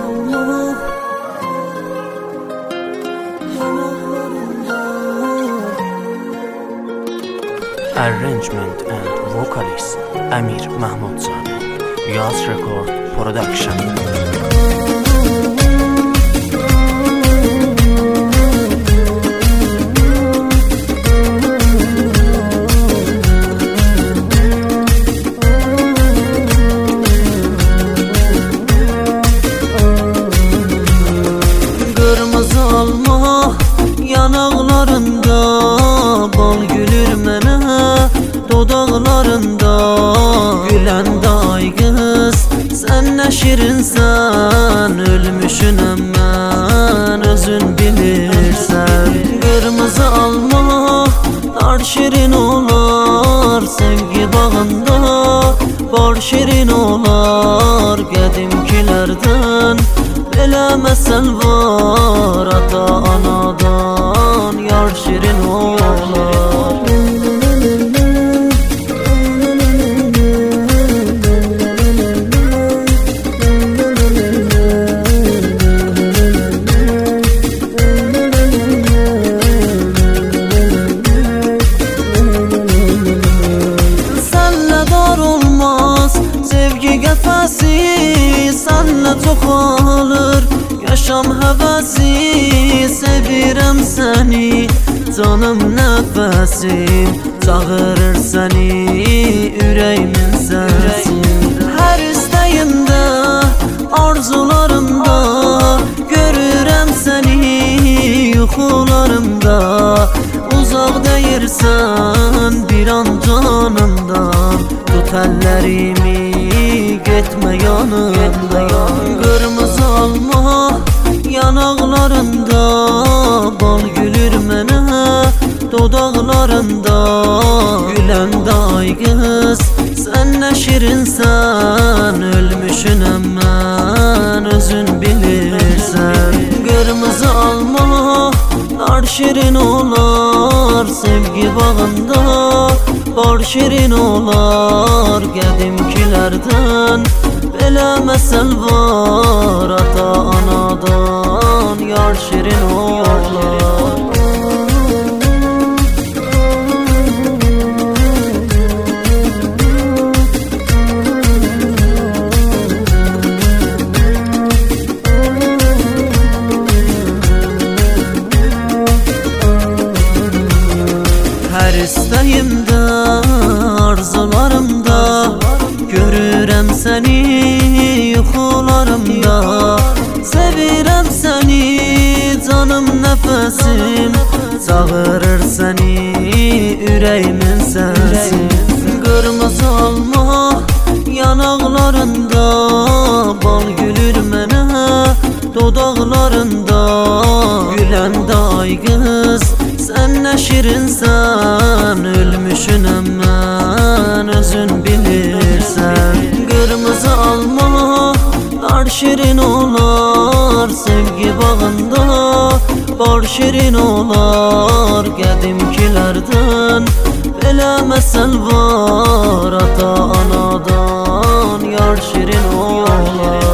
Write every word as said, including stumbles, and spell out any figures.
Arrangement and vocalist Amir Mahmudzadə, Yas Record Production. Qırmızı alma yanaqlarında, bal gülür mənə dodaqlarında. Güləndə ay qız, sən nə şirinsən, ölmüşünəm mən, özün bilirsən. Qırmızı alma nar şirin olar, sevgi bağında bar şirin olar. Qədimkilərdən belə məsəl var, ata anadan yar şirin olar. Sənlə dar olmaz sevgi qəfəsi, sənlə çoxalır yaşam həvəsi. Sevirəm səni, canım nəfəsim, çağırır səni ürəyimin səsi. Hər istəyimdə, arzularımda görürəm səni yuxularımda. Uzaq deyirsən bir an canımdan, tut əllərimi getmə yanımdan. Qırmızı alma yanaqlarında, bal gülür mənə dodaqlarında. Güləndə ay qız, sən nə şirinsən, ölmüşünəm mən, özün bilirsən. Qırmızı alma nar şirin olar, sevgi bağında bar şirin olar. Qədimkilərdən belə məsəl var, ata anadan yar şirin olar. Hər istəyimdə, arzularımda görürəm səni yuxularımda. Sevirəm səni, canım nəfəsim, çağırır səni ürəyimin səsi. Qırmızı alma yanaqlarında, bal gülür mənə dodaqlarında. Güləndə ay qız, sən nə şirinsən, ölmüşünəm mən, özün bilirsən. Qırmızı alma nar şirin olar, sevgi bağında bar şirin olar. Qədimkilərdən belə məsəl var, ata anadan yar şirin olar.